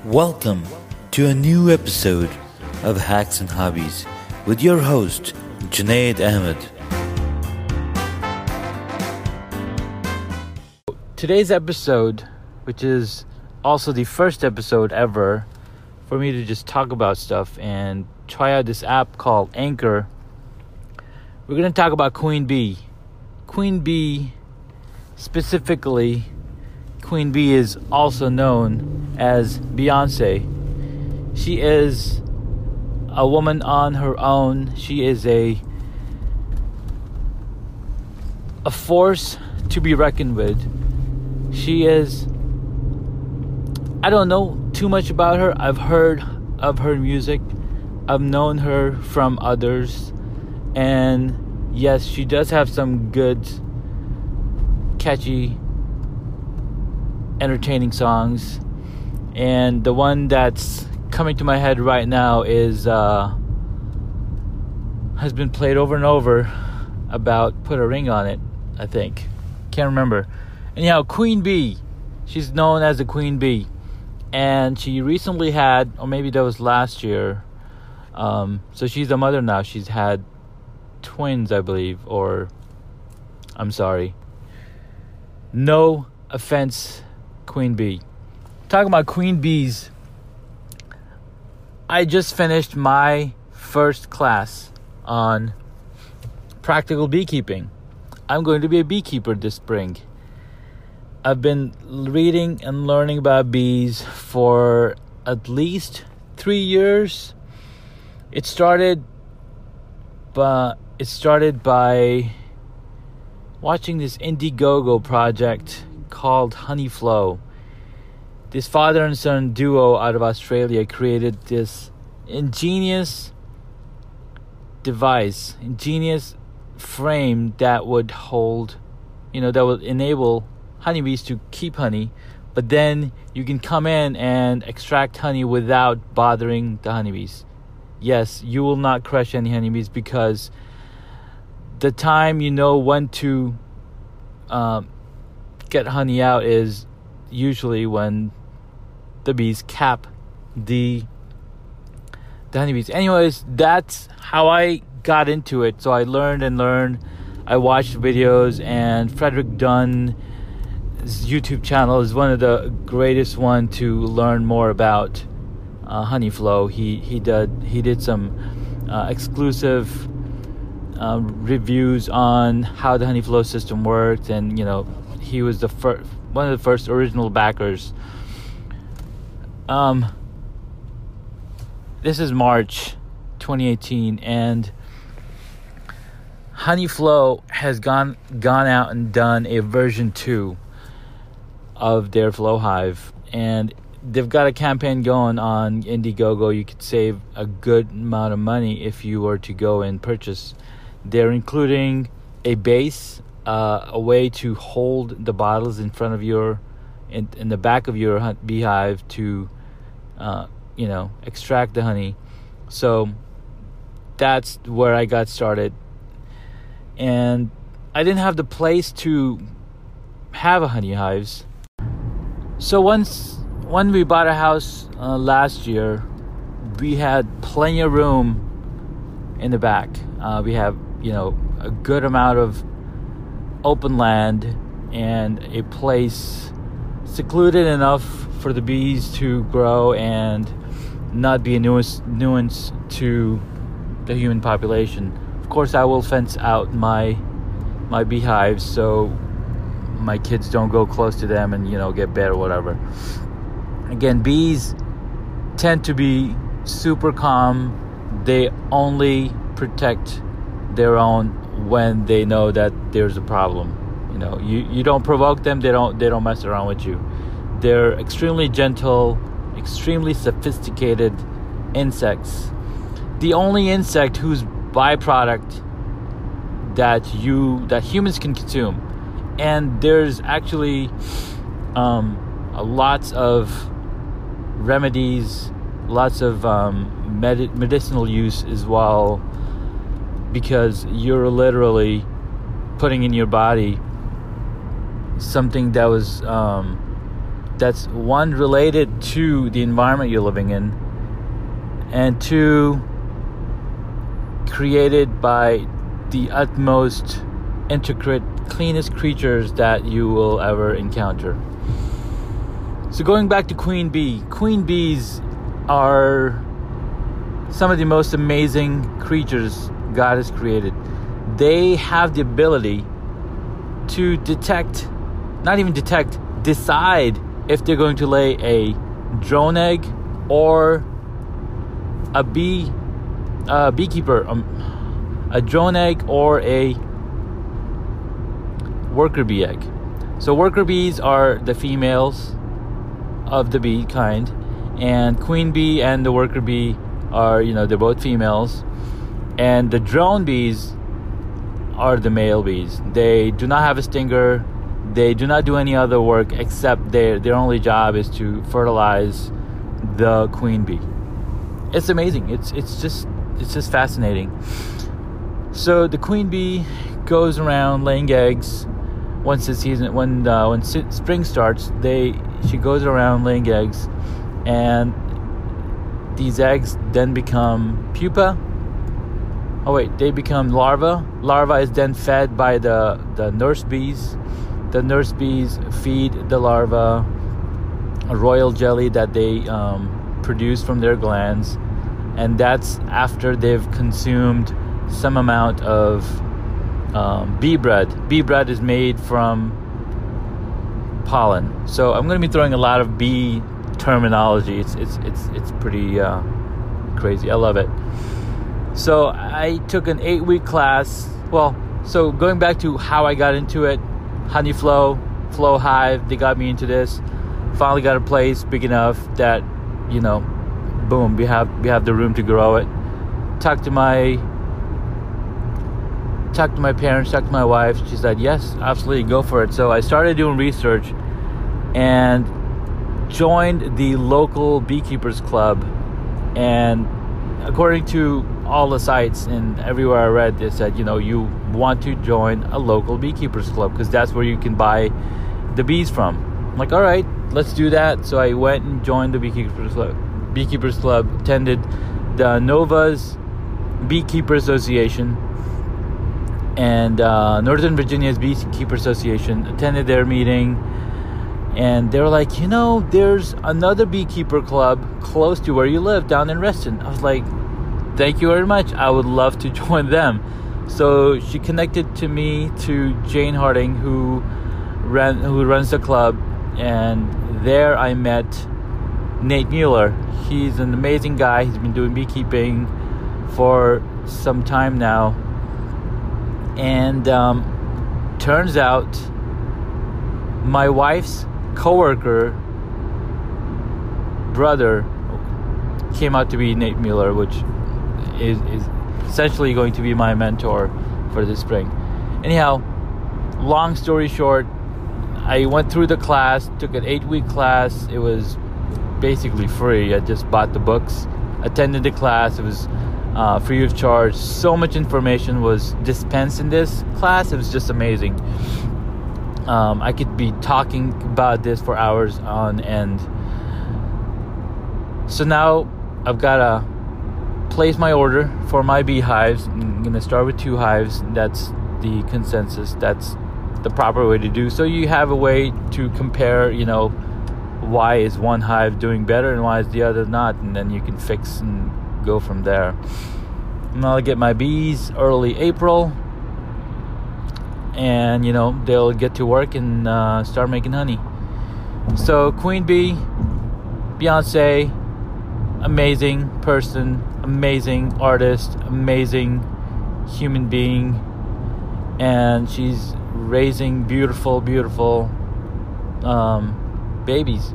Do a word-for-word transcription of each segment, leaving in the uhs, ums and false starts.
Welcome to a new episode of Hacks and Hobbies with your host, Junaid Ahmed. Today's episode, which is also the first episode ever for me to just talk about stuff and try out this app called Anchor, we're going to talk about Queen Bee. Queen Bee, specifically, Queen Bee is also known as Beyonce. She is a woman on her own. She is a a force to be reckoned with. She is, I don't know too much about her. I've heard of her music. I've known her from others. And yes, she does have some good, catchy, entertaining songs. And the one that's coming to my head right now is uh has been played over and over about Put a Ring on It, I think. Can't remember. Anyhow, Queen Bee. She's known as the Queen Bee. And she recently had, or maybe that was last year, um so she's a mother now. She's had twins, I believe, or I'm sorry. No offense, Queen Bee. Talking about Queen Bees, I just finished my first class on practical beekeeping. I'm going to be a beekeeper this spring. I've been reading and learning about bees for at least three years. It started, but it started by watching this Indiegogo project called Honeyflow. This father and son duo out of Australia created this ingenious device, ingenious frame that would hold, you know, that would enable honeybees to keep honey, but then you can come in and extract honey without bothering the honeybees. Yes, you will not crush any honeybees because the time you know when to um, get honey out is usually when the bees cap the the honeybees. Anyways, that's how I got into it. So I learned and learned. I watched videos, and Frederick Dunn's YouTube channel is one of the greatest one to learn more about uh, Honeyflow. He he did he did some uh, exclusive um, reviews on how the Honeyflow system worked, and you know he was the first one of the first original backers. Um, this is March twenty eighteen, and Honeyflow has gone gone out and done a version two of their Flow Hive, and they've got a campaign going on Indiegogo. You could save a good amount of money if you were to go and purchase. They're including a base, uh, a way to hold the bottles in front of your, in, in the back of your beehive to, uh, you know, extract the honey. So that's where I got started. And I didn't have the place to have a honey hives. So once, when we bought a house uh, last year, we had plenty of room in the back. Uh, we have, you know, a good amount of open land and a place secluded enough for the bees to grow and not be a nuisance, nuisance to the human population. Of course, I will fence out my my beehives so my kids don't go close to them and, you know, get bit or whatever. Again, bees tend to be super calm. They only protect their own when they know that there's a problem. You know, you, you don't provoke them, they don't they don't mess around with you. They're extremely gentle, extremely sophisticated insects. The only insect whose byproduct that you that humans can consume. And there's actually um, lots of remedies, lots of um, med- medicinal use as well, because you're literally putting in your body something that was um, that's one, related to the environment you're living in, and two, created by the utmost intricate, cleanest creatures that you will ever encounter. So going back to queen bee, queen bees are some of the most amazing creatures God has created. They have the ability to detect, not even detect, decide if they're going to lay a drone egg or a bee, a beekeeper, um, a drone egg or a worker bee egg. So worker bees are the females of the bee kind, and queen bee and the worker bee are, you know, they're both females, and the drone bees are the male bees. They do not have a stinger. They do not do any other work except their their only job is to fertilize the queen bee. It's amazing. It's it's just it's just fascinating. So the queen bee goes around laying eggs. Once the season, when uh, when spring starts, they she goes around laying eggs, and these eggs then become pupa. Oh wait, they become larvae. Larva is then fed by the the nurse bees. The nurse bees feed the larva a royal jelly that they um, produce from their glands, and that's after they've consumed some amount of Um, bee bread. Bee bread is made from pollen. So I'm going to be throwing a lot of bee terminology. It's it's it's it's pretty uh, crazy. I love it. So I took an eight-week class. Well, so going back to how I got into it, Honey Flow, Flow Hive, they got me into this. Finally got a place big enough that, you know, boom, we have we have the room to grow it. Talked to my talked to my parents, talked to my wife. She said, yes, absolutely, go for it. So I started doing research and joined the local beekeepers club. And according to all the sites and everywhere I read, they said, you know, you want to join a local beekeepers club because that's where you can buy the bees from. I'm like, all right, let's do that. So I went and joined the beekeepers club. Beekeepers club, attended the Nova's Beekeeper Association and uh, Northern Virginia's Beekeeper Association, attended their meeting, and they were like, you know, there's another beekeeper club close to where you live down in Reston. I was like, thank you very much. I would love to join them. So she connected to me to Jane Harding, who ran, who runs the club, and there I met Nate Mueller. He's an amazing guy. He's been doing beekeeping for some time now. And um, turns out my wife's coworker brother came out to be Nate Mueller, which is, is essentially going to be my mentor for this spring. Anyhow, long story short, I went through the class, took an eight-week class. It was basically free. I just bought the books, attended the class. It was Uh, free of charge. So much information was dispensed in this class. It was just amazing. Um, I could be talking about this for hours on end. So now I've got to place my order for my beehives. I'm going to start with two hives. That's the consensus. That's the proper way to do. So you have a way to compare, you know, why is one hive doing better and why is the other not, and then you can fix and go from there. And I'll get my bees early April, and you know they'll get to work and uh, start making honey. So queen bee, Beyonce, amazing person, amazing artist, amazing human being, and she's raising beautiful, beautiful um, babies.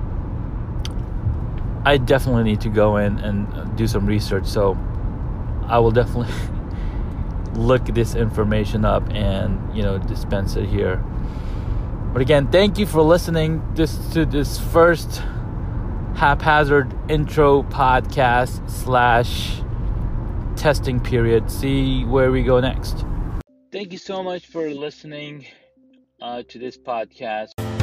I definitely need to go in and do some research, so I will definitely look this information up and, you know, dispense it here. But again, thank you for listening this to this first haphazard intro podcast slash testing period. See where we go next. Thank you so much for listening uh, to this podcast.